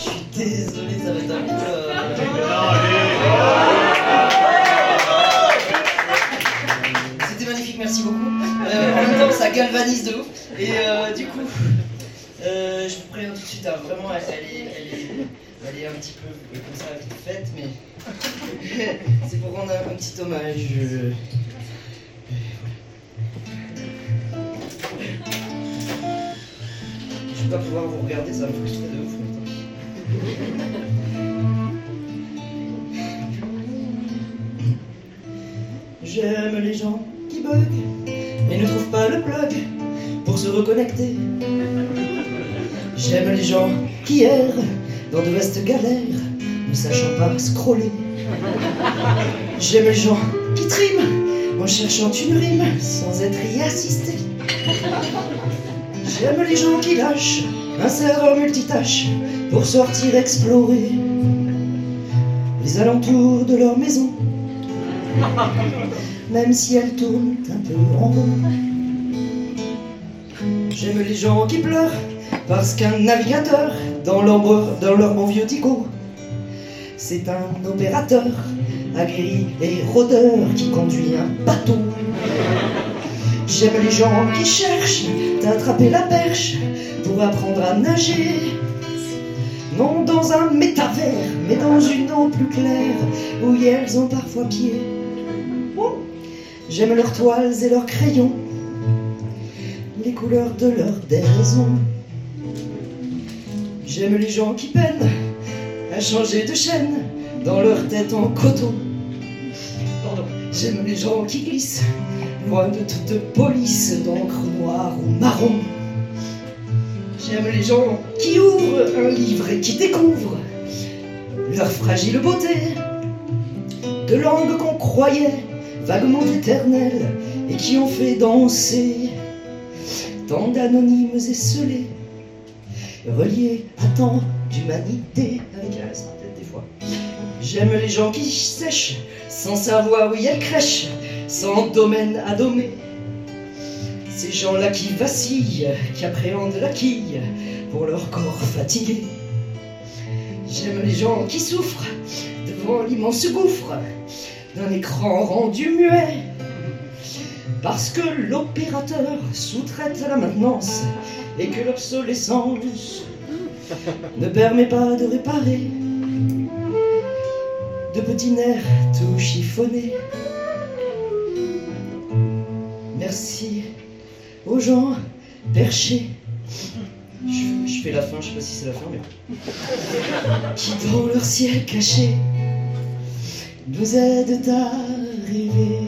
Je suis désolé, ça va être un peu... C'était magnifique, merci beaucoup. En même temps, ça galvanise de ouf. Et du coup, je vous préviens tout de suite, hein, vraiment, elle est un petit peu comme ça, vite faite, mais c'est pour rendre un petit hommage. Je vais pas pouvoir vous regarder, ça va me frustrer de ouf. J'aime les gens qui bug et ne trouvent pas le plug pour se reconnecter. J'aime les gens qui errent dans de vastes galères, ne sachant pas scroller. J'aime les gens qui triment en cherchant une rime sans être y assisté. J'aime les gens qui lâchent un serveur multitâche pour sortir explorer les alentours de leur maison, même si elles tournent un peu en rond. J'aime les gens qui pleurent parce qu'un navigateur dans leur bon vieux Tico, c'est un opérateur aguerri et rôdeur qui conduit un bateau. J'aime les gens qui cherchent d'attraper la perche pour apprendre à nager, non dans un métavers, mais dans une eau plus claire où elles ont parfois pied. J'aime leurs toiles et leurs crayons, les couleurs de leurs déraisons. J'aime les gens qui peinent à changer de chaîne dans leur tête en coton. J'aime les gens qui glissent loin de toute police d'encre noire ou marron. J'aime les gens qui ouvrent un livre et qui découvrent leur fragile beauté, de langues qu'on croyait vaguement éternelles et qui ont fait danser tant d'anonymes esselés, reliés à tant d'humanité avec un S en tête des fois. J'aime les gens qui sèchent sans savoir où elles crèchent, sans domaine à dommer. Ces gens-là qui vacillent, qui appréhendent la quille pour leur corps fatigué. J'aime les gens qui souffrent devant l'immense gouffre d'un écran rendu muet, parce que l'opérateur sous-traite la maintenance et que l'obsolescence ne permet pas de réparer de petits nerfs tout chiffonnés. Merci aux gens perchés. Je fais la fin, je sais pas si c'est la fin, mais qui dans leur ciel caché nous aident à rêver.